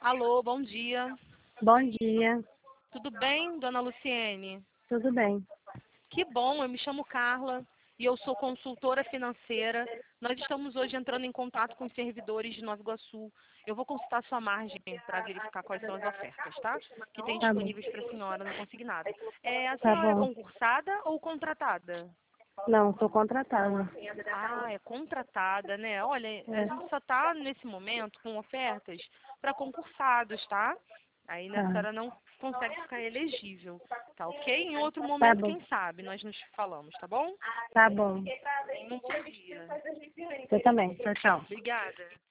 Alô, bom dia. Bom dia, Tudo bem, dona Luciene? tudo bem? Que bom, eu me chamo Carla e eu sou consultora financeira. Nós estamos hoje entrando em contato com os servidores de Nova Iguaçu. Eu vou consultar sua margem para verificar quais são as ofertas, tá? Que tem Tá bom, disponíveis para a senhora no Consignado. A tá senhora é bom. concursada ou contratada? Não, sou contratada. Ah, é contratada, né? Olha, a É, gente só está nesse momento com ofertas para concursados, tá? Aí a tá, senhora não consegue ficar elegível, tá ok? Em outro tá momento, bom, quem sabe, nós nos falamos, tá bom? tá bom. Tenha um bom dia. Você também. Tchau, tchau. Obrigada.